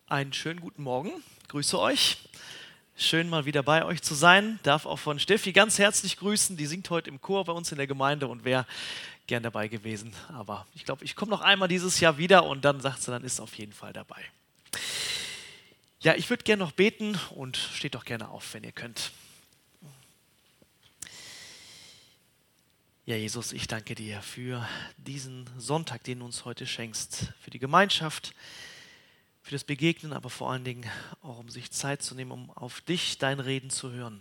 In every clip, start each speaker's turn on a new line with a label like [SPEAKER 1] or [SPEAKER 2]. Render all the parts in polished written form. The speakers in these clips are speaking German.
[SPEAKER 1] Einen schönen guten Morgen, grüße euch. Schön mal wieder bei euch zu sein. Darf auch von Steffi ganz herzlich grüßen. Die singt heute im Chor bei uns in der Gemeinde und wäre gern dabei gewesen. Aber ich glaube, ich komme noch einmal dieses Jahr wieder und dann sagt sie, dann ist auf jeden Fall dabei. Ja, ich würde gerne noch beten und steht doch gerne auf, wenn ihr könnt. Ja, Jesus, ich danke dir für diesen Sonntag, den du uns heute schenkst, für die Gemeinschaft, für das Begegnen, aber vor allen Dingen auch, um sich Zeit zu nehmen, um auf dich, dein Reden zu hören.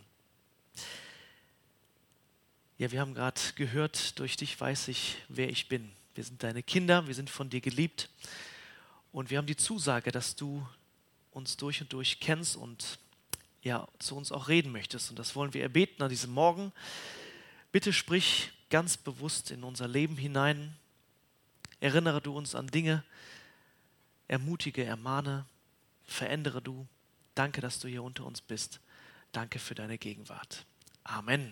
[SPEAKER 1] Ja, wir haben gerade gehört, durch dich weiß ich, wer ich bin. Wir sind deine Kinder, wir sind von dir geliebt und wir haben die Zusage, dass du uns durch und durch kennst und ja, zu uns auch reden möchtest. Und das wollen wir erbeten an diesem Morgen. Bitte sprich ganz bewusst in unser Leben hinein. Erinnere du uns an Dinge, ermutige, ermahne, verändere du. Danke, dass du hier unter uns bist. Danke für deine Gegenwart. Amen.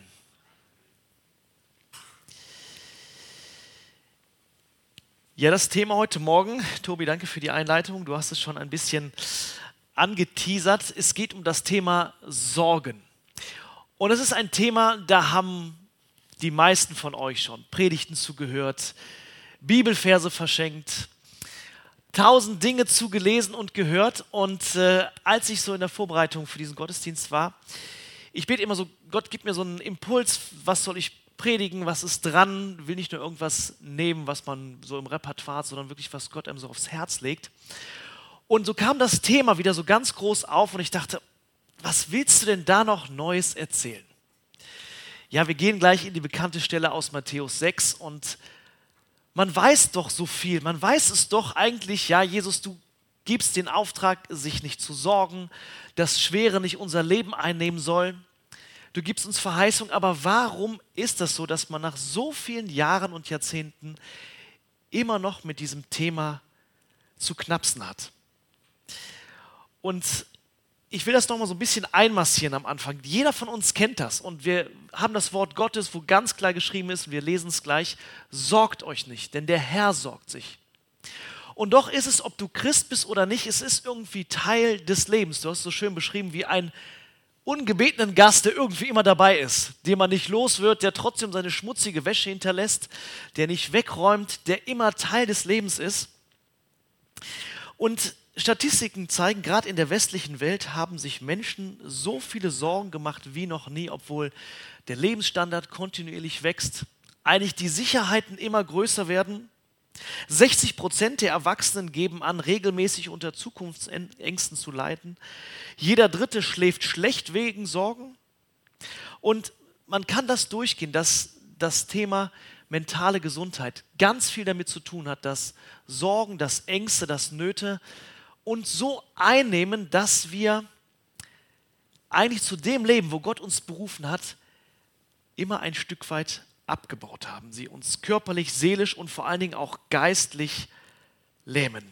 [SPEAKER 1] Ja, das Thema heute Morgen, Tobi, danke für die Einleitung. Du hast es schon ein bisschen angeteasert. Es geht um das Thema Sorgen. Und es ist ein Thema, da haben die meisten von euch schon Predigten zugehört, Bibelverse verschenkt, 1000 Dinge zugelesen und gehört. Und als ich so in der Vorbereitung für diesen Gottesdienst war, ich bete immer so, Gott gibt mir so einen Impuls, was soll ich predigen, was ist dran, will nicht nur irgendwas nehmen, was man so im Repertoire hat, sondern wirklich, was Gott einem so aufs Herz legt. Und so kam das Thema wieder so ganz groß auf und ich dachte, was willst du denn da noch Neues erzählen? Ja, wir gehen gleich in die bekannte Stelle aus Matthäus 6 und man weiß doch so viel, man weiß es doch eigentlich, ja, Jesus, du gibst den Auftrag, sich nicht zu sorgen, dass Schwere nicht unser Leben einnehmen soll. Du gibst uns Verheißung, aber warum ist das so, dass man nach so vielen Jahren und Jahrzehnten immer noch mit diesem Thema zu knapsen hat? Und ich will das nochmal so ein bisschen einmassieren am Anfang. Jeder von uns kennt das und wir haben das Wort Gottes, wo ganz klar geschrieben ist, wir lesen es gleich, sorgt euch nicht, denn der Herr sorgt sich. Und doch ist es, ob du Christ bist oder nicht, es ist irgendwie Teil des Lebens. Du hast es so schön beschrieben wie ein ungebetenen Gast, der irgendwie immer dabei ist, den man nicht los wird, der trotzdem seine schmutzige Wäsche hinterlässt, der nicht wegräumt, der immer Teil des Lebens ist. Und Statistiken zeigen, gerade in der westlichen Welt haben sich Menschen so viele Sorgen gemacht wie noch nie, obwohl der Lebensstandard kontinuierlich wächst, eigentlich die Sicherheiten immer größer werden. 60% der Erwachsenen geben an, regelmäßig unter Zukunftsängsten zu leiden. Jeder Dritte schläft schlecht wegen Sorgen. Und man kann das durchgehen, dass das Thema mentale Gesundheit ganz viel damit zu tun hat, dass Sorgen, dass Ängste, dass Nöte uns so einnehmen, dass wir eigentlich zu dem Leben, wo Gott uns berufen hat, immer ein Stück weit abgebaut haben. Sie uns körperlich, seelisch und vor allen Dingen auch geistlich lähmen.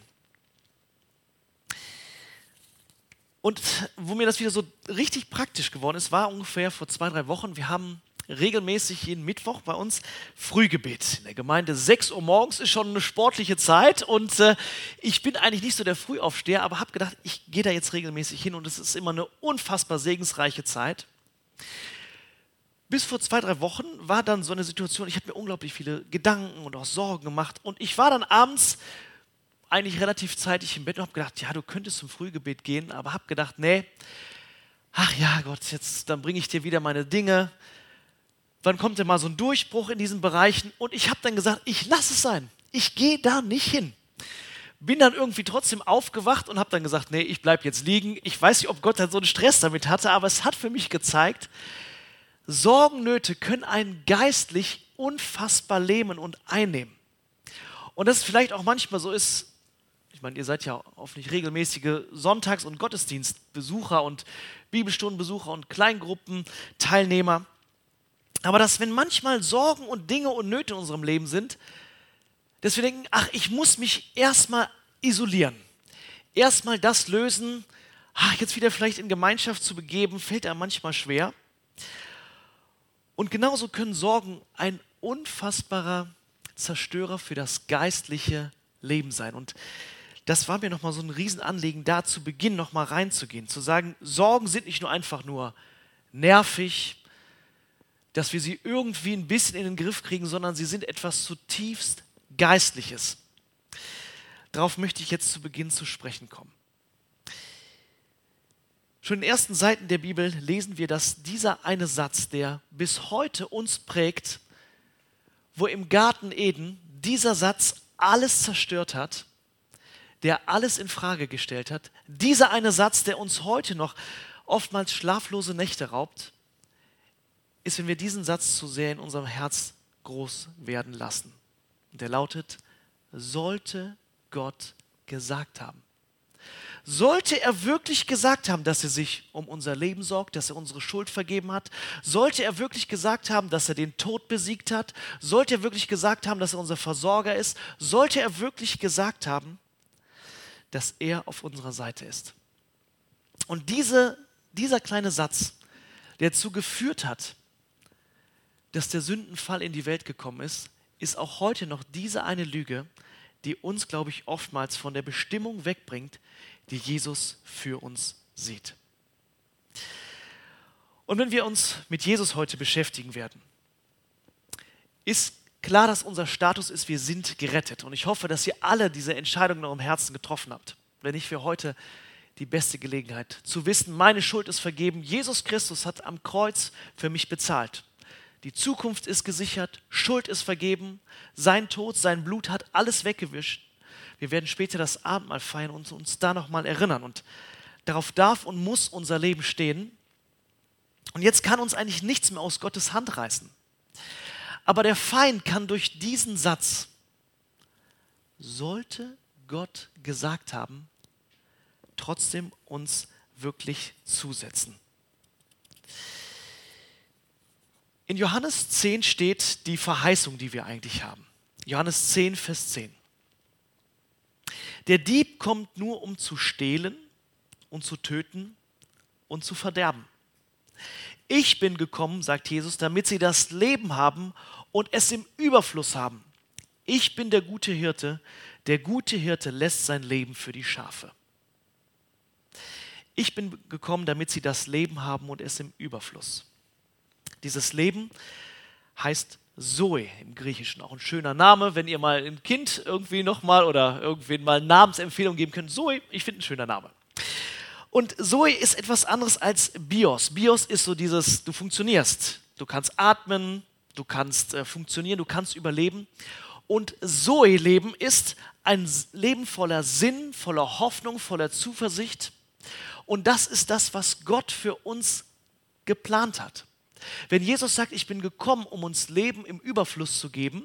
[SPEAKER 1] Und wo mir das wieder so richtig praktisch geworden ist, war ungefähr vor 2-3 Wochen. Wir haben regelmäßig jeden Mittwoch bei uns Frühgebet in der Gemeinde. 6 Uhr morgens ist schon eine sportliche Zeit und ich bin eigentlich nicht so der Frühaufsteher, aber habe gedacht, ich gehe da jetzt regelmäßig hin und es ist immer eine unfassbar segensreiche Zeit. Bis vor 2-3 Wochen war dann so eine Situation, ich habe mir unglaublich viele Gedanken und auch Sorgen gemacht und ich war dann abends eigentlich relativ zeitig im Bett und habe gedacht, ja, du könntest zum Frühgebet gehen, aber habe gedacht, nee, ach ja Gott, jetzt dann bringe ich dir wieder meine Dinge. Wann kommt denn mal so ein Durchbruch in diesen Bereichen? Und ich habe dann gesagt, ich lasse es sein. Ich gehe da nicht hin. Bin dann irgendwie trotzdem aufgewacht und habe dann gesagt, nee, ich bleibe jetzt liegen. Ich weiß nicht, ob Gott dann so einen Stress damit hatte, aber es hat für mich gezeigt, Sorgen, Nöte können einen geistlich unfassbar lähmen und einnehmen. Und dass es vielleicht auch manchmal so ist, ich meine, ihr seid ja hoffentlich regelmäßige Sonntags- und Gottesdienstbesucher und Bibelstundenbesucher und Kleingruppenteilnehmer. Aber dass, wenn manchmal Sorgen und Dinge und Nöte in unserem Leben sind, dass wir denken, ach, ich muss mich erstmal isolieren. Erstmal das lösen, jetzt wieder vielleicht in Gemeinschaft zu begeben, fällt einem manchmal schwer. Und genauso können Sorgen ein unfassbarer Zerstörer für das geistliche Leben sein. Und das war mir nochmal so ein Riesenanliegen, da zu Beginn nochmal reinzugehen, zu sagen, Sorgen sind nicht nur einfach nur nervig, dass wir sie irgendwie ein bisschen in den Griff kriegen, sondern sie sind etwas zutiefst Geistliches. Darauf möchte ich jetzt zu Beginn zu sprechen kommen. Schon in den ersten Seiten der Bibel lesen wir, dass dieser eine Satz, der bis heute uns prägt, wo im Garten Eden dieser Satz alles zerstört hat, der alles in Frage gestellt hat, dieser eine Satz, der uns heute noch oftmals schlaflose Nächte raubt, ist, wenn wir diesen Satz zu sehr in unserem Herz groß werden lassen. Und der lautet, sollte Gott gesagt haben. Sollte er wirklich gesagt haben, dass er sich um unser Leben sorgt, dass er unsere Schuld vergeben hat? Sollte er wirklich gesagt haben, dass er den Tod besiegt hat? Sollte er wirklich gesagt haben, dass er unser Versorger ist? Sollte er wirklich gesagt haben, dass er auf unserer Seite ist? Und dieser kleine Satz, der dazu geführt hat, dass der Sündenfall in die Welt gekommen ist, ist auch heute noch diese eine Lüge, die uns, glaube ich, oftmals von der Bestimmung wegbringt, die Jesus für uns sieht. Und wenn wir uns mit Jesus heute beschäftigen werden, ist klar, dass unser Status ist, wir sind gerettet. Und ich hoffe, dass ihr alle diese Entscheidung in eurem Herzen getroffen habt. Wenn nicht für heute die beste Gelegenheit, zu wissen, meine Schuld ist vergeben. Jesus Christus hat am Kreuz für mich bezahlt. Die Zukunft ist gesichert, Schuld ist vergeben, sein Tod, sein Blut hat alles weggewischt. Wir werden später das Abendmahl feiern und uns da nochmal erinnern. Und darauf darf und muss unser Leben stehen. Und jetzt kann uns eigentlich nichts mehr aus Gottes Hand reißen. Aber der Feind kann durch diesen Satz, sollte Gott gesagt haben, trotzdem uns wirklich zusetzen. In Johannes 10 steht die Verheißung, die wir eigentlich haben. Johannes 10, Vers 10. Der Dieb kommt nur, um zu stehlen und zu töten und zu verderben. Ich bin gekommen, sagt Jesus, damit sie das Leben haben und es im Überfluss haben. Ich bin der gute Hirte. Der gute Hirte lässt sein Leben für die Schafe. Ich bin gekommen, damit sie das Leben haben und es im Überfluss. Dieses Leben heißt Zoe im Griechischen, auch ein schöner Name, wenn ihr mal ein Kind irgendwie nochmal oder irgendwen mal eine Namensempfehlung geben könnt. Zoe, ich finde ein schöner Name. Und Zoe ist etwas anderes als Bios. Bios ist so dieses, du funktionierst, du kannst atmen, du kannst funktionieren, du kannst überleben. Und Zoe-Leben ist ein Leben voller Sinn, voller Hoffnung, voller Zuversicht. Und das ist das, was Gott für uns geplant hat. Wenn Jesus sagt, ich bin gekommen, um uns Leben im Überfluss zu geben,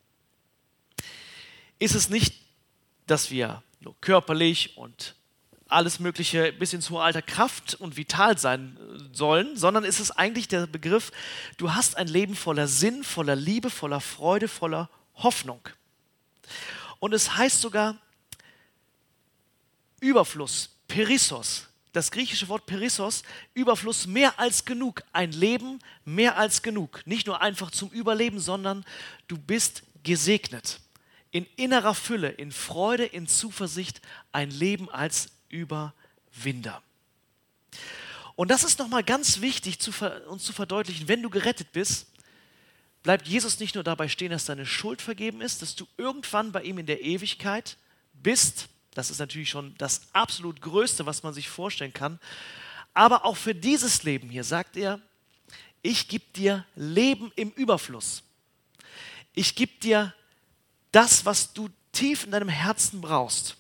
[SPEAKER 1] ist es nicht, dass wir nur körperlich und alles Mögliche bis ins hohe Alter Kraft und vital sein sollen, sondern ist es eigentlich der Begriff, du hast ein Leben voller Sinn, voller Liebe, voller Freude, voller Hoffnung. Und es heißt sogar Überfluss, Perissos. Das griechische Wort Perissos, Überfluss, mehr als genug, ein Leben mehr als genug. Nicht nur einfach zum Überleben, sondern du bist gesegnet. In innerer Fülle, in Freude, in Zuversicht, ein Leben als Überwinder. Und das ist nochmal ganz wichtig, uns zu verdeutlichen, wenn du gerettet bist, bleibt Jesus nicht nur dabei stehen, dass deine Schuld vergeben ist, dass du irgendwann bei ihm in der Ewigkeit bist. Das ist natürlich schon das absolut Größte, was man sich vorstellen kann. Aber auch für dieses Leben hier sagt er, ich gebe dir Leben im Überfluss. Ich gebe dir das, was du tief in deinem Herzen brauchst.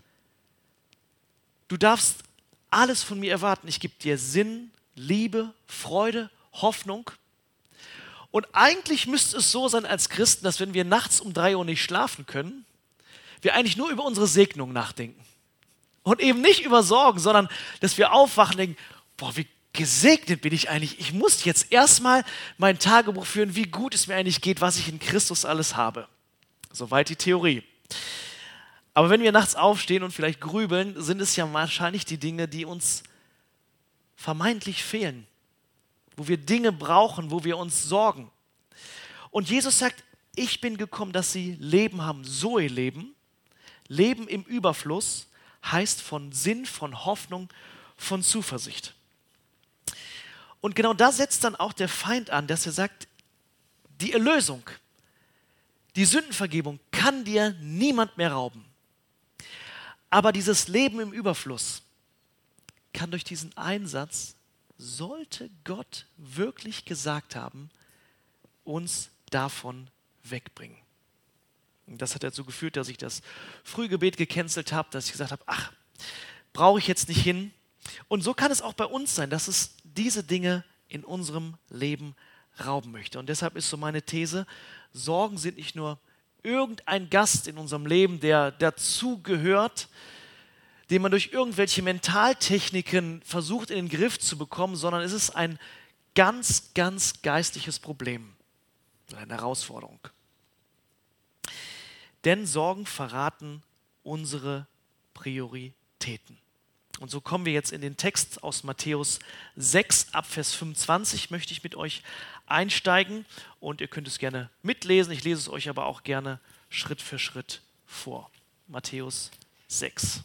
[SPEAKER 1] Du darfst alles von mir erwarten. Ich gebe dir Sinn, Liebe, Freude, Hoffnung. Und eigentlich müsste es so sein als Christen, dass wenn wir nachts um 3 Uhr nicht schlafen können, wir eigentlich nur über unsere Segnung nachdenken. Und eben nicht über Sorgen, sondern dass wir aufwachen und denken, boah, wie gesegnet bin ich eigentlich. Ich muss jetzt erstmal mein Tagebuch führen, wie gut es mir eigentlich geht, was ich in Christus alles habe. Soweit die Theorie. Aber wenn wir nachts aufstehen und vielleicht grübeln, sind es ja wahrscheinlich die Dinge, die uns vermeintlich fehlen. Wo wir Dinge brauchen, wo wir uns sorgen. Und Jesus sagt, ich bin gekommen, dass sie Leben haben, Zoe-Leben. Leben im Überfluss heißt von Sinn, von Hoffnung, von Zuversicht. Und genau da setzt dann auch der Feind an, dass er sagt, die Erlösung, die Sündenvergebung kann dir niemand mehr rauben. Aber dieses Leben im Überfluss kann durch diesen Einsatz, sollte Gott wirklich gesagt haben, uns davon wegbringen. Und das hat dazu geführt, dass ich das Frühgebet gecancelt habe, dass ich gesagt habe, ach, brauche ich jetzt nicht hin. Und so kann es auch bei uns sein, dass es diese Dinge in unserem Leben rauben möchte. Und deshalb ist so meine These, Sorgen sind nicht nur irgendein Gast in unserem Leben, der dazugehört, den man durch irgendwelche Mentaltechniken versucht in den Griff zu bekommen, sondern es ist ein ganz, ganz geistliches Problem, eine Herausforderung. Denn Sorgen verraten unsere Prioritäten. Und so kommen wir jetzt in den Text aus Matthäus 6, ab Vers 25, möchte ich mit euch einsteigen. Und ihr könnt es gerne mitlesen, ich lese es euch aber auch gerne Schritt für Schritt vor. Matthäus 6.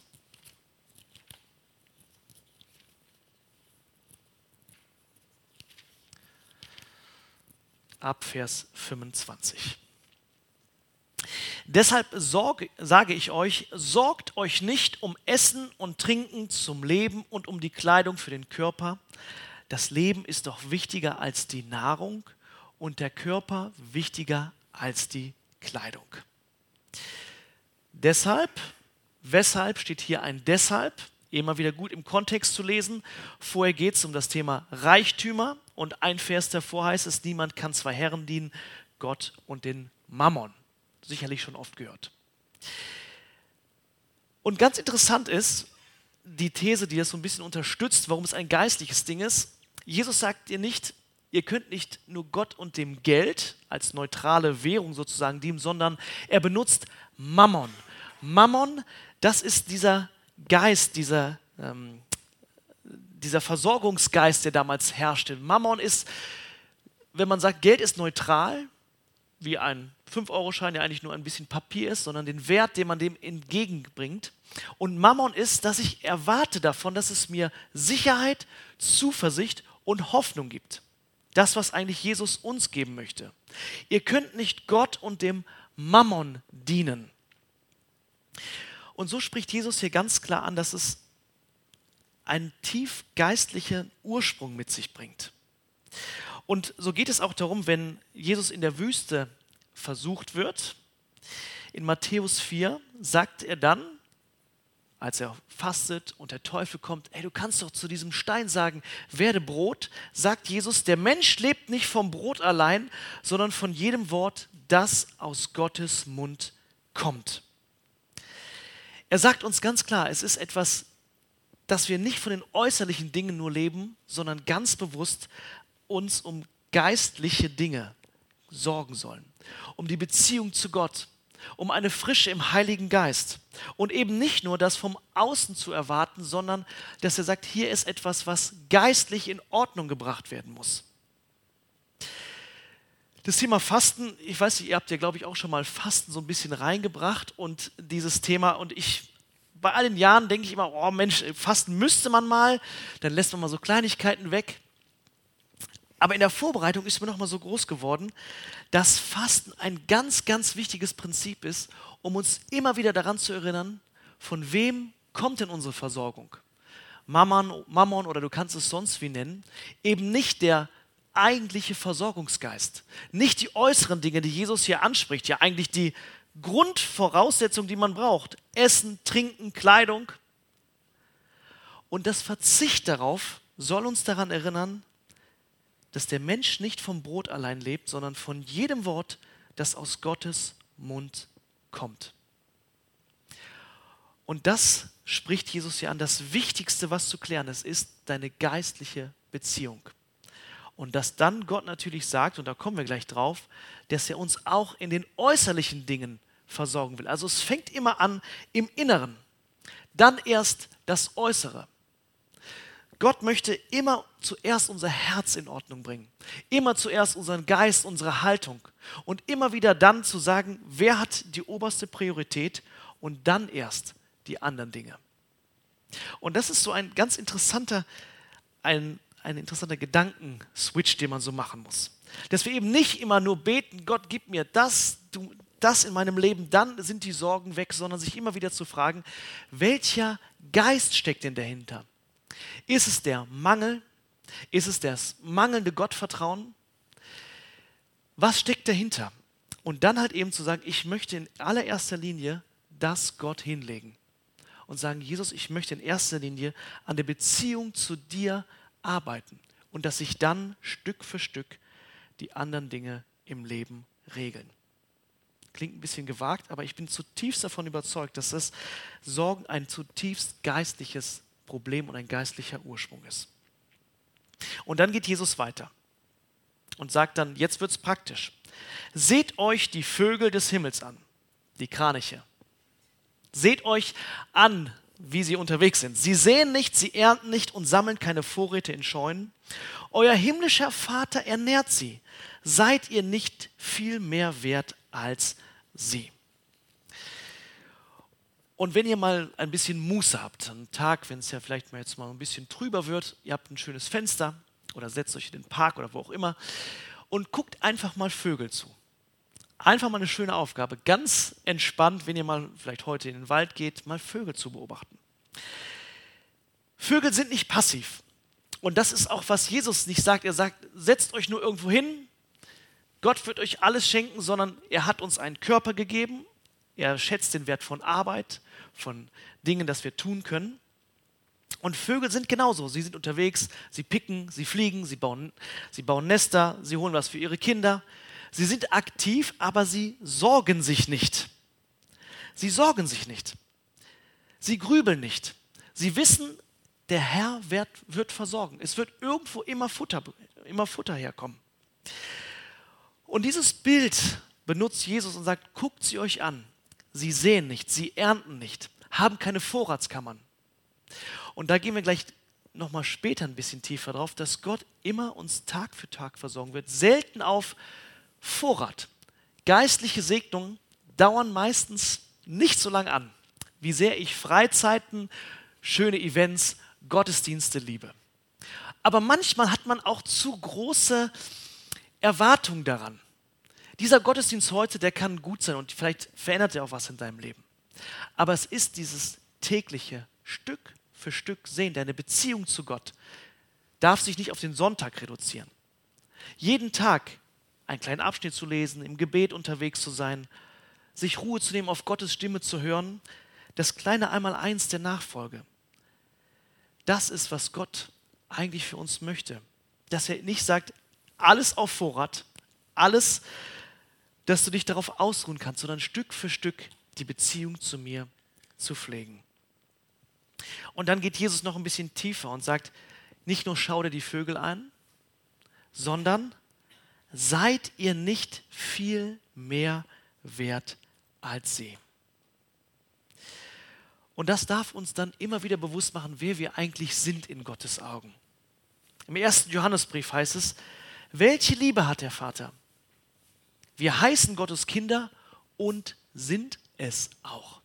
[SPEAKER 1] Ab Vers 25. Deshalb sage ich euch, sorgt euch nicht um Essen und Trinken zum Leben und um die Kleidung für den Körper. Das Leben ist doch wichtiger als die Nahrung und der Körper wichtiger als die Kleidung. Deshalb, weshalb steht hier ein Deshalb, immer wieder gut im Kontext zu lesen. Vorher geht es um das Thema Reichtümer und ein Vers davor heißt es, niemand kann zwei Herren dienen, Gott und den Mammon. Sicherlich schon oft gehört. Und ganz interessant ist die These, die das so ein bisschen unterstützt, warum es ein geistliches Ding ist. Jesus sagt dir nicht, ihr könnt nicht nur Gott und dem Geld als neutrale Währung sozusagen dienen, sondern er benutzt Mammon. Mammon, das ist dieser Geist, dieser Versorgungsgeist, der damals herrschte. Mammon ist, wenn man sagt, Geld ist neutral, wie ein 5-Euro-Schein, der eigentlich nur ein bisschen Papier ist, sondern den Wert, den man dem entgegenbringt. Und Mammon ist, dass ich erwarte davon, dass es mir Sicherheit, Zuversicht und Hoffnung gibt. Das, was eigentlich Jesus uns geben möchte. Ihr könnt nicht Gott und dem Mammon dienen. Und so spricht Jesus hier ganz klar an, dass es einen tief geistlichen Ursprung mit sich bringt. Und so geht es auch darum, wenn Jesus in der Wüste versucht wird. In Matthäus 4 sagt er dann, als er fastet und der Teufel kommt, ey, du kannst doch zu diesem Stein sagen, werde Brot, sagt Jesus, der Mensch lebt nicht vom Brot allein, sondern von jedem Wort, das aus Gottes Mund kommt. Er sagt uns ganz klar, es ist etwas, dass wir nicht von den äußerlichen Dingen nur leben, sondern ganz bewusst uns um geistliche Dinge sorgen sollen, um die Beziehung zu Gott, um eine Frische im Heiligen Geist und eben nicht nur das vom Außen zu erwarten, sondern dass er sagt, hier ist etwas, was geistlich in Ordnung gebracht werden muss. Das Thema Fasten, ich weiß nicht, ihr habt ja, glaube ich, auch schon mal Fasten so ein bisschen reingebracht und dieses Thema, und bei all den Jahren denke ich immer, oh Mensch, Fasten müsste man mal, dann lässt man mal so Kleinigkeiten weg. Aber in der Vorbereitung ist mir noch mal so groß geworden, dass Fasten ein ganz, ganz wichtiges Prinzip ist, um uns immer wieder daran zu erinnern, von wem kommt denn unsere Versorgung? Mammon oder du kannst es sonst wie nennen, eben nicht der eigentliche Versorgungsgeist, nicht die äußeren Dinge, die Jesus hier anspricht, ja eigentlich die Grundvoraussetzung, die man braucht, Essen, Trinken, Kleidung. Und das Verzicht darauf soll uns daran erinnern, dass der Mensch nicht vom Brot allein lebt, sondern von jedem Wort, das aus Gottes Mund kommt. Und das spricht Jesus hier an. Das Wichtigste, was zu klären ist, ist deine geistliche Beziehung. Und dass dann Gott natürlich sagt, und da kommen wir gleich drauf, dass er uns auch in den äußerlichen Dingen versorgen will. Also es fängt immer an im Inneren, dann erst das Äußere. Gott möchte immer zuerst unser Herz in Ordnung bringen, immer zuerst unseren Geist, unsere Haltung und immer wieder dann zu sagen, wer hat die oberste Priorität und dann erst die anderen Dinge. Und das ist so ein ganz interessanter, ein interessanter Gedankenswitch, den man so machen muss. Dass wir eben nicht immer nur beten, Gott, gib mir das, das in meinem Leben, dann sind die Sorgen weg, sondern sich immer wieder zu fragen, welcher Geist steckt denn dahinter? Ist es der Mangel? Ist es das mangelnde Gottvertrauen? Was steckt dahinter? Und dann halt eben zu sagen, ich möchte in allererster Linie das Gott hinlegen. Und sagen, Jesus, ich möchte in erster Linie an der Beziehung zu dir arbeiten. Und dass sich dann Stück für Stück die anderen Dinge im Leben regeln. Klingt ein bisschen gewagt, aber ich bin zutiefst davon überzeugt, dass das Sorgen ein zutiefst geistliches Problem und ein geistlicher Ursprung ist. Und dann geht Jesus weiter und sagt dann, jetzt wird es praktisch. Seht euch die Vögel des Himmels an, die Kraniche. Seht euch an, wie sie unterwegs sind. Sie säen nicht, sie ernten nicht und sammeln keine Vorräte in Scheunen. Euer himmlischer Vater ernährt sie. Seid ihr nicht viel mehr wert als sie? Und wenn ihr mal ein bisschen Muße habt, einen Tag, wenn es ja vielleicht mal jetzt mal ein bisschen trüber wird, ihr habt ein schönes Fenster oder setzt euch in den Park oder wo auch immer und guckt einfach mal Vögel zu. Einfach mal eine schöne Aufgabe, ganz entspannt, wenn ihr mal vielleicht heute in den Wald geht, mal Vögel zu beobachten. Vögel sind nicht passiv. Und das ist auch, was Jesus nicht sagt. Er sagt, setzt euch nur irgendwo hin, Gott wird euch alles schenken, sondern er hat uns einen Körper gegeben. Er schätzt den Wert von Arbeit, von Dingen, das wir tun können. Und Vögel sind genauso. Sie sind unterwegs, sie picken, sie fliegen, sie bauen Nester, sie holen was für ihre Kinder. Sie sind aktiv, aber sie sorgen sich nicht. Sie sorgen sich nicht. Sie grübeln nicht. Sie wissen, der Herr wird versorgen. Es wird irgendwo immer Futter herkommen. Und dieses Bild benutzt Jesus und sagt, guckt sie euch an. Sie säen nicht, sie ernten nicht, haben keine Vorratskammern. Und da gehen wir gleich nochmal später ein bisschen tiefer drauf, dass Gott immer uns Tag für Tag versorgen wird. Selten auf Vorrat. Geistliche Segnungen dauern meistens nicht so lange an, wie sehr ich Freizeiten, schöne Events, Gottesdienste liebe. Aber manchmal hat man auch zu große Erwartungen daran. Dieser Gottesdienst heute, der kann gut sein und vielleicht verändert er auch was in deinem Leben. Aber es ist dieses tägliche Stück für Stück sehen, deine Beziehung zu Gott darf sich nicht auf den Sonntag reduzieren. Jeden Tag einen kleinen Abschnitt zu lesen, im Gebet unterwegs zu sein, sich Ruhe zu nehmen, auf Gottes Stimme zu hören, das kleine Einmaleins der Nachfolge. Das ist, was Gott eigentlich für uns möchte. Dass er nicht sagt, alles auf Vorrat, alles, dass du dich darauf ausruhen kannst, sondern Stück für Stück die Beziehung zu mir zu pflegen. Und dann geht Jesus noch ein bisschen tiefer und sagt, nicht nur schau dir die Vögel an, sondern seid ihr nicht viel mehr wert als sie? Und das darf uns dann immer wieder bewusst machen, wer wir eigentlich sind in Gottes Augen. Im 1. Johannesbrief heißt es, welche Liebe hat der Vater? Wir heißen Gottes Kinder und sind es auch.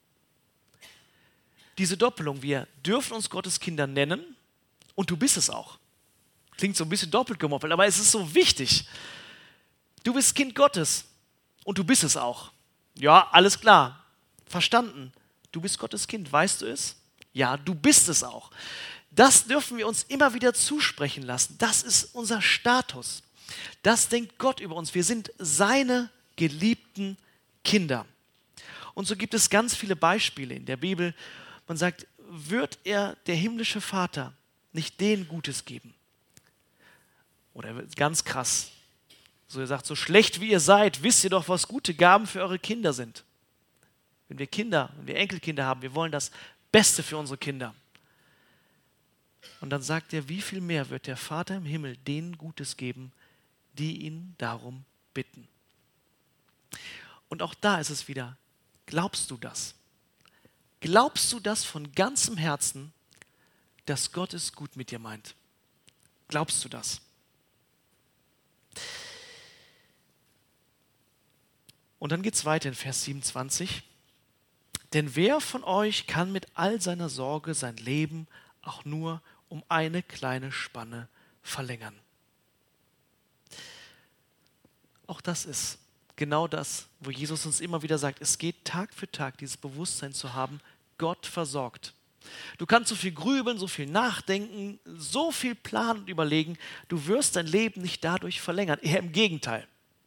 [SPEAKER 1] Diese Doppelung, wir dürfen uns Gottes Kinder nennen und du bist es auch. Klingt so ein bisschen doppelt gemoppelt, aber es ist so wichtig. Du bist Kind Gottes und du bist es auch. Ja, alles klar, verstanden. Du bist Gottes Kind, weißt du es? Ja, du bist es auch. Das dürfen wir uns immer wieder zusprechen lassen. Das ist unser Status. Das denkt Gott über uns. Wir sind seine geliebten Kinder. Und so gibt es ganz viele Beispiele in der Bibel. Man sagt, wird er, der himmlische Vater, nicht denen Gutes geben? Oder ganz krass. So er sagt, so schlecht wie ihr seid, wisst ihr doch, was gute Gaben für eure Kinder sind. Wenn wir Enkelkinder haben, wir wollen das Beste für unsere Kinder. Und dann sagt er, wie viel mehr wird der Vater im Himmel denen Gutes geben, die ihn darum bitten. Und auch da ist es wieder, glaubst du das? Glaubst du das von ganzem Herzen, dass Gott es gut mit dir meint? Glaubst du das? Und dann geht es weiter in Vers 27. Denn wer von euch kann mit all seiner Sorge sein Leben auch nur um eine kleine Spanne verlängern? Auch das ist genau das, wo Jesus uns immer wieder sagt, es geht Tag für Tag, dieses Bewusstsein zu haben, Gott versorgt. Du kannst so viel grübeln, so viel nachdenken, so viel planen und überlegen, du wirst dein Leben nicht dadurch verlängern, eher im Gegenteil.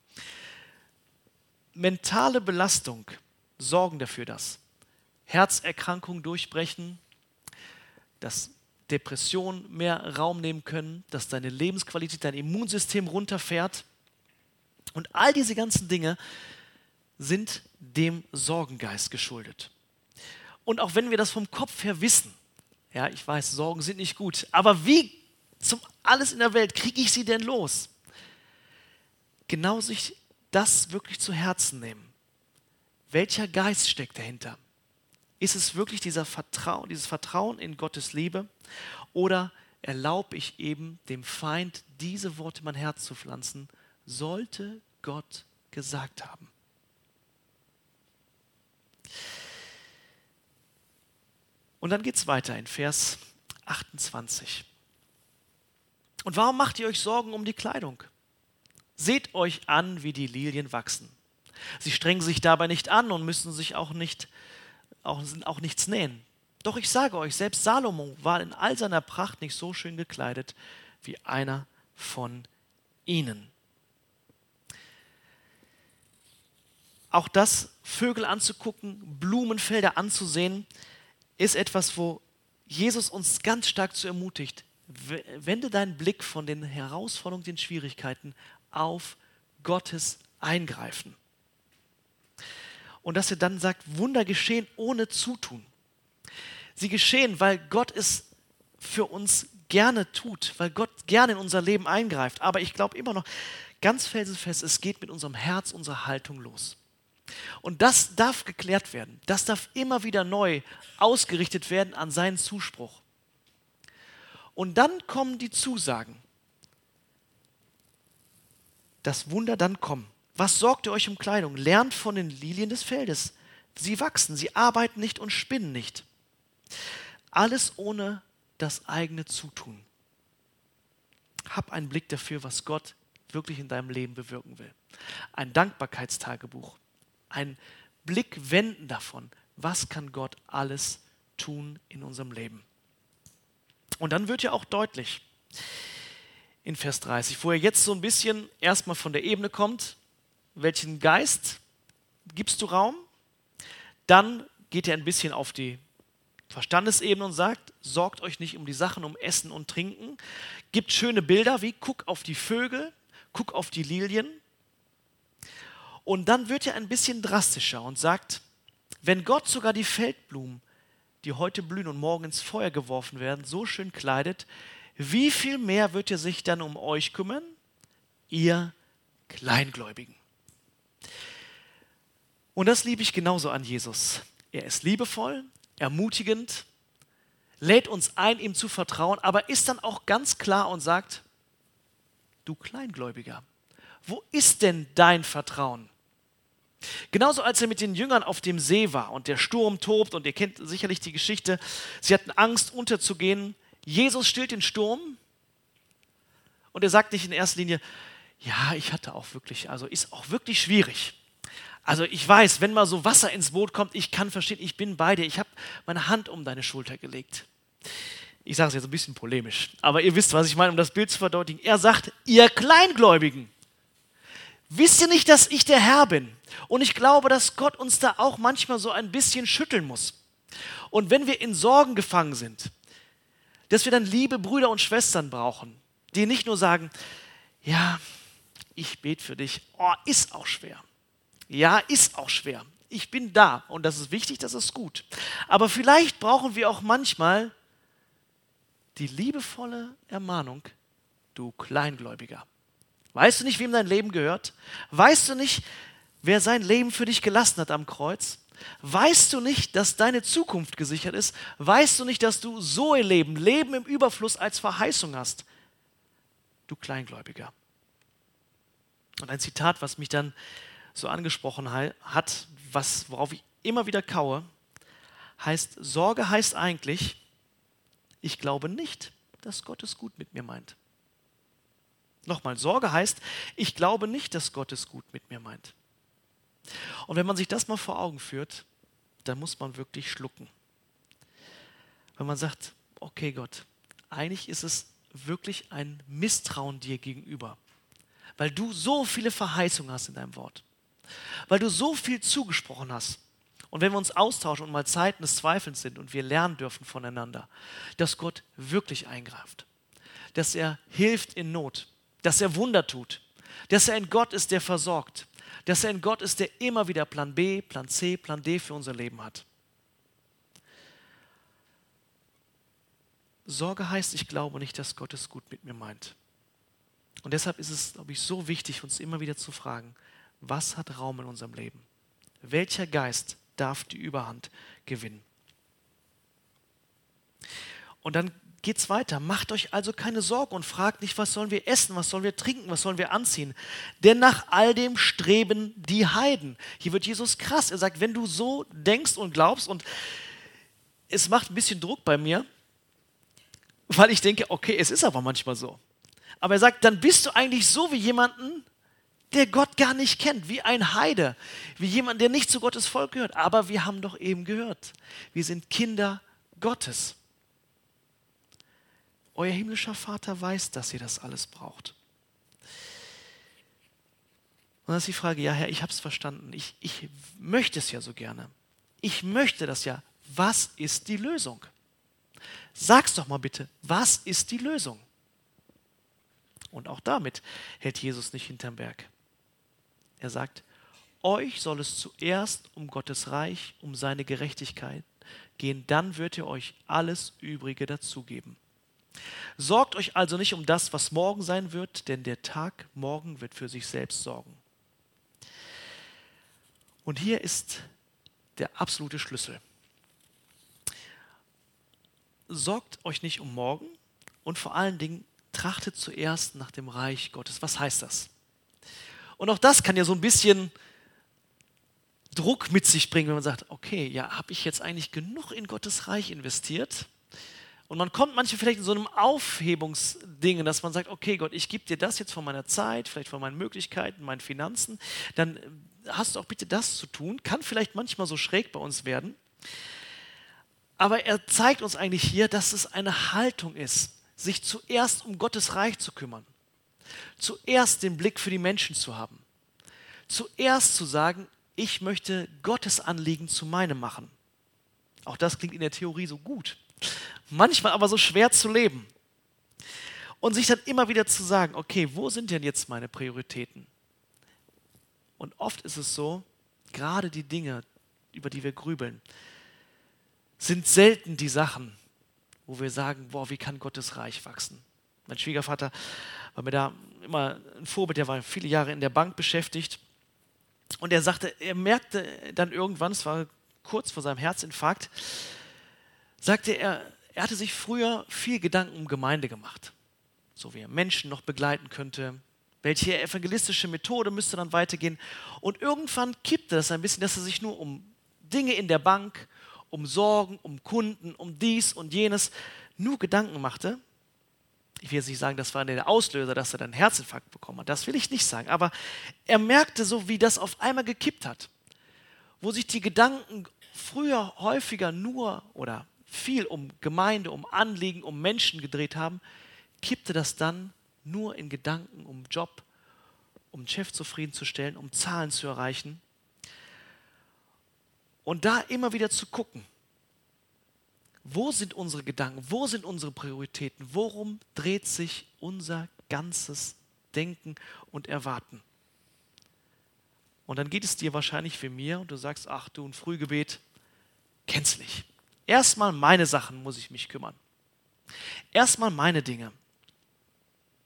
[SPEAKER 1] Mentale Belastung sorgen dafür, dass Herzerkrankungen durchbrechen, dass Depressionen mehr Raum nehmen können, dass deine Lebensqualität, dein Immunsystem runterfährt. Und all diese ganzen Dinge sind dem Sorgengeist geschuldet. Und auch wenn wir das vom Kopf her wissen, ja, ich weiß, Sorgen sind nicht gut, aber wie zum alles in der Welt kriege ich sie denn los? Genau sich das wirklich zu Herzen nehmen. Welcher Geist steckt dahinter? Ist es wirklich dieses Vertrauen in Gottes Liebe? Oder erlaube ich eben dem Feind, diese Worte in mein Herz zu pflanzen, sollte Gott gesagt haben? Und dann geht es weiter in Vers 28. Und warum macht ihr euch Sorgen um die Kleidung? Seht euch an, wie die Lilien wachsen. Sie strengen sich dabei nicht an und müssen sich auch nichts nähen. Doch ich sage euch, selbst Salomo war in all seiner Pracht nicht so schön gekleidet wie einer von ihnen. Auch das, Vögel anzugucken, Blumenfelder anzusehen, ist etwas, wo Jesus uns ganz stark zu ermutigt. Wende deinen Blick von den Herausforderungen, den Schwierigkeiten auf Gottes Eingreifen. Und dass er dann sagt, Wunder geschehen ohne Zutun. Sie geschehen, weil Gott es für uns gerne tut, weil Gott gerne in unser Leben eingreift. Aber ich glaube immer noch, ganz felsenfest, es geht mit unserem Herz, unserer Haltung los. Und das darf geklärt werden. Das darf immer wieder neu ausgerichtet werden an seinen Zuspruch. Und dann kommen die Zusagen. Das Wunder dann kommen. Was sorgt ihr euch um Kleidung? Lernt von den Lilien des Feldes. Sie wachsen, sie arbeiten nicht und spinnen nicht. Alles ohne das eigene Zutun. Hab einen Blick dafür, was Gott wirklich in deinem Leben bewirken will. Ein Dankbarkeitstagebuch. Ein Blick wenden davon, was kann Gott alles tun in unserem Leben. Und dann wird ja auch deutlich in Vers 30, wo er jetzt so ein bisschen erstmal von der Ebene kommt, welchen Geist gibst du Raum? Dann geht er ein bisschen auf die Verstandesebene und sagt, sorgt euch nicht um die Sachen, um Essen und Trinken. Gibt schöne Bilder wie, guck auf die Vögel, guck auf die Lilien. Und dann wird er ein bisschen drastischer und sagt, wenn Gott sogar die Feldblumen, die heute blühen und morgen ins Feuer geworfen werden, so schön kleidet, wie viel mehr wird er sich dann um euch kümmern, ihr Kleingläubigen? Und das liebe ich genauso an Jesus. Er ist liebevoll, ermutigend, lädt uns ein, ihm zu vertrauen, aber ist dann auch ganz klar und sagt, du Kleingläubiger, wo ist denn dein Vertrauen? Genauso als er mit den Jüngern auf dem See war und der Sturm tobt und ihr kennt sicherlich die Geschichte, sie hatten Angst unterzugehen. Jesus stillt den Sturm und er sagt nicht in erster Linie, ja, ich hatte auch wirklich, also ist auch wirklich schwierig. Also ich weiß, wenn mal so Wasser ins Boot kommt, ich kann verstehen, ich bin bei dir, ich habe meine Hand um deine Schulter gelegt. Ich sage es jetzt ein bisschen polemisch, aber ihr wisst, was ich meine, um das Bild zu verdeutlichen. Er sagt, ihr Kleingläubigen, wisst ihr nicht, dass ich der Herr bin? Und ich glaube, dass Gott uns da auch manchmal so ein bisschen schütteln muss. Und wenn wir in Sorgen gefangen sind, dass wir dann liebe Brüder und Schwestern brauchen, die nicht nur sagen, ja, ich bete für dich, oh, ist auch schwer. Ja, ist auch schwer. Ich bin da und das ist wichtig, das ist gut. Aber vielleicht brauchen wir auch manchmal die liebevolle Ermahnung, du Kleingläubiger. Weißt du nicht, wem dein Leben gehört? Weißt du nicht, wer sein Leben für dich gelassen hat am Kreuz? Weißt du nicht, dass deine Zukunft gesichert ist? Weißt du nicht, dass du Zoe-Leben, Leben im Überfluss als Verheißung hast? Du Kleingläubiger. Und ein Zitat, was mich dann so angesprochen hat, worauf ich immer wieder kaue, heißt, Sorge heißt eigentlich, ich glaube nicht, dass Gott es gut mit mir meint. Nochmal, Sorge heißt, ich glaube nicht, dass Gott es gut mit mir meint. Und wenn man sich das mal vor Augen führt, dann muss man wirklich schlucken. Wenn man sagt, okay Gott, eigentlich ist es wirklich ein Misstrauen dir gegenüber, weil du so viele Verheißungen hast in deinem Wort, weil du so viel zugesprochen hast. Und wenn wir uns austauschen und mal Zeiten des Zweifelns sind und wir lernen dürfen voneinander, dass Gott wirklich eingreift, dass er hilft in Not, dass er Wunder tut, dass er ein Gott ist, der versorgt, dass er ein Gott ist, der immer wieder Plan B, Plan C, Plan D für unser Leben hat. Sorge heißt, ich glaube nicht, dass Gott es gut mit mir meint. Und deshalb ist es, glaube ich, so wichtig, uns immer wieder zu fragen, was hat Raum in unserem Leben? Welcher Geist darf die Überhand gewinnen? Und dann geht es weiter. Macht euch also keine Sorgen und fragt nicht, was sollen wir essen, was sollen wir trinken, was sollen wir anziehen. Denn nach all dem streben die Heiden. Hier wird Jesus krass. Er sagt, wenn du so denkst und glaubst, und es macht ein bisschen Druck bei mir, weil ich denke, okay, es ist aber manchmal so. Aber er sagt, dann bist du eigentlich so wie jemanden, der Gott gar nicht kennt, wie ein Heide, wie jemand, der nicht zu Gottes Volk gehört. Aber wir haben doch eben gehört, wir sind Kinder Gottes. Euer himmlischer Vater weiß, dass ihr das alles braucht. Und dann ist die Frage, ja Herr, ich habe es verstanden, ich möchte es ja so gerne. Ich möchte das ja. Was ist die Lösung? Sag's doch mal bitte, was ist die Lösung? Und auch damit hält Jesus nicht hinterm Berg. Er sagt, euch soll es zuerst um Gottes Reich, um seine Gerechtigkeit gehen, dann wird er euch alles Übrige dazugeben. Sorgt euch also nicht um das, was morgen sein wird, denn der Tag morgen wird für sich selbst sorgen. Und hier ist der absolute Schlüssel. Sorgt euch nicht um morgen und vor allen Dingen trachtet zuerst nach dem Reich Gottes. Was heißt das? Und auch das kann ja so ein bisschen Druck mit sich bringen, wenn man sagt, okay, ja, habe ich jetzt eigentlich genug in Gottes Reich investiert? Und man kommt manchmal vielleicht in so einem Aufhebungsding, dass man sagt, okay Gott, ich gebe dir das jetzt von meiner Zeit, vielleicht von meinen Möglichkeiten, meinen Finanzen, dann hast du auch bitte das zu tun. Kann vielleicht manchmal so schräg bei uns werden. Aber er zeigt uns eigentlich hier, dass es eine Haltung ist, sich zuerst um Gottes Reich zu kümmern. Zuerst den Blick für die Menschen zu haben. Zuerst zu sagen, ich möchte Gottes Anliegen zu meinem machen. Auch das klingt in der Theorie so gut. Manchmal aber so schwer zu leben. Und sich dann immer wieder zu sagen, okay, wo sind denn jetzt meine Prioritäten? Und oft ist es so, gerade die Dinge, über die wir grübeln, sind selten die Sachen, wo wir sagen, boah, wie kann Gottes Reich wachsen? Mein Schwiegervater war mir da immer ein Vorbild, der war viele Jahre in der Bank beschäftigt. Und er sagte, er merkte dann irgendwann, es war kurz vor seinem Herzinfarkt, sagte er, er hatte sich früher viel Gedanken um Gemeinde gemacht. So wie er Menschen noch begleiten könnte, welche evangelistische Methode müsste dann weitergehen. Und irgendwann kippte das ein bisschen, dass er sich nur um Dinge in der Bank, um Sorgen, um Kunden, um dies und jenes nur Gedanken machte. Ich will jetzt nicht sagen, das war der Auslöser, dass er dann einen Herzinfarkt bekommen hat. Das will ich nicht sagen. Aber er merkte so, wie das auf einmal gekippt hat. Wo sich die Gedanken früher häufiger nur oder viel um Gemeinde, um Anliegen, um Menschen gedreht haben, kippte das dann nur in Gedanken um Job, um den Chef zufriedenzustellen, um Zahlen zu erreichen. Und da immer wieder zu gucken, wo sind unsere Gedanken, wo sind unsere Prioritäten, worum dreht sich unser ganzes Denken und Erwarten. Und dann geht es dir wahrscheinlich wie mir und du sagst, ach du, ein Frühgebet, kennst nicht. Erstmal meine Sachen muss ich mich kümmern. Erstmal meine Dinge.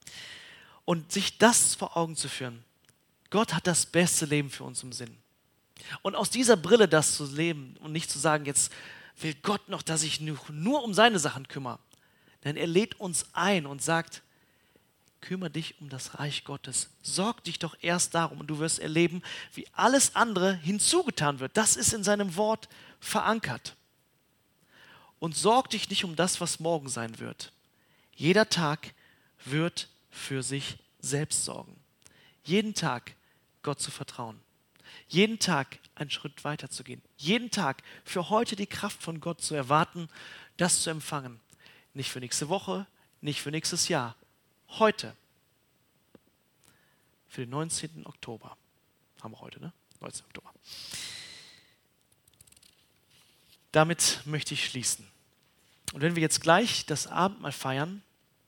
[SPEAKER 1] Und sich das vor Augen zu führen. Gott hat das beste Leben für uns im Sinn. Und aus dieser Brille das zu leben und nicht zu sagen, jetzt will Gott noch, dass ich nur um seine Sachen kümmere. Denn er lädt uns ein und sagt, kümmere dich um das Reich Gottes. Sorg dich doch erst darum und du wirst erleben, wie alles andere hinzugetan wird. Das ist in seinem Wort verankert. Und sorg dich nicht um das, was morgen sein wird. Jeder Tag wird für sich selbst sorgen. Jeden Tag Gott zu vertrauen. Jeden Tag einen Schritt weiter zu gehen. Jeden Tag für heute die Kraft von Gott zu erwarten, das zu empfangen. Nicht für nächste Woche, nicht für nächstes Jahr. Heute. Für den 19. Oktober. Haben wir heute, ne? 19. Oktober. Damit möchte ich schließen. Und wenn wir jetzt gleich das Abendmahl feiern,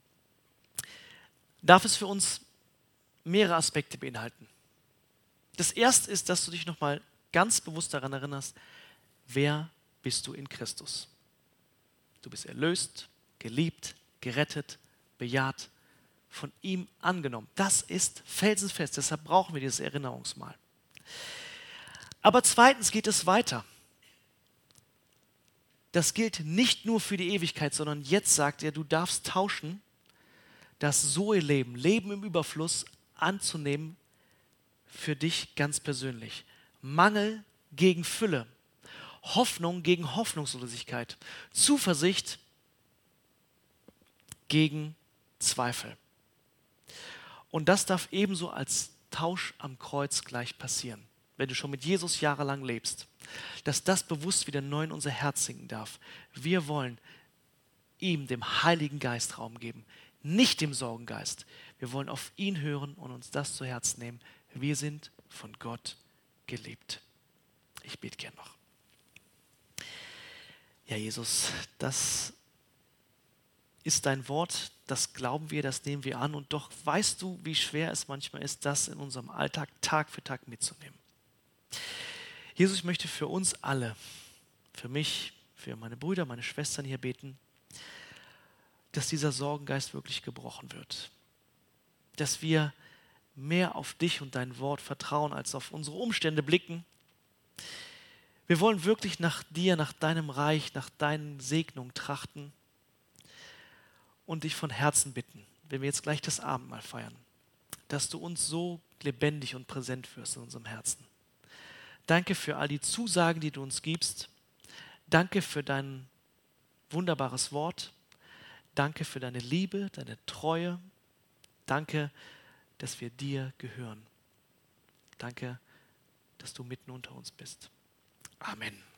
[SPEAKER 1] darf es für uns mehrere Aspekte beinhalten. Das erste ist, dass du dich nochmal ganz bewusst daran erinnerst, wer bist du in Christus? Du bist erlöst, geliebt, gerettet, bejaht, von ihm angenommen. Das ist felsenfest, deshalb brauchen wir dieses Erinnerungsmahl. Aber zweitens geht es weiter. Das gilt nicht nur für die Ewigkeit, sondern jetzt sagt er, du darfst tauschen, das Zoe-Leben, Leben im Überfluss anzunehmen für dich ganz persönlich. Mangel gegen Fülle, Hoffnung gegen Hoffnungslosigkeit, Zuversicht gegen Zweifel. Und das darf ebenso als Tausch am Kreuz gleich passieren, wenn du schon mit Jesus jahrelang lebst, dass das bewusst wieder neu in unser Herz sinken darf. Wir wollen ihm, dem Heiligen Geist, Raum geben, nicht dem Sorgengeist. Wir wollen auf ihn hören und uns das zu Herzen nehmen. Wir sind von Gott geliebt. Ich bete gern noch. Ja, Jesus, das ist dein Wort, das glauben wir, das nehmen wir an und doch weißt du, wie schwer es manchmal ist, das in unserem Alltag Tag für Tag mitzunehmen. Jesus, ich möchte für uns alle, für mich, für meine Brüder, meine Schwestern hier beten, dass dieser Sorgengeist wirklich gebrochen wird. Dass wir mehr auf dich und dein Wort vertrauen, als auf unsere Umstände blicken. Wir wollen wirklich nach dir, nach deinem Reich, nach deinen Segnungen trachten und dich von Herzen bitten, wenn wir jetzt gleich das Abendmahl feiern, dass du uns so lebendig und präsent wirst in unserem Herzen. Danke für all die Zusagen, die du uns gibst. Danke für dein wunderbares Wort. Danke für deine Liebe, deine Treue. Danke, dass wir dir gehören. Danke, dass du mitten unter uns bist. Amen.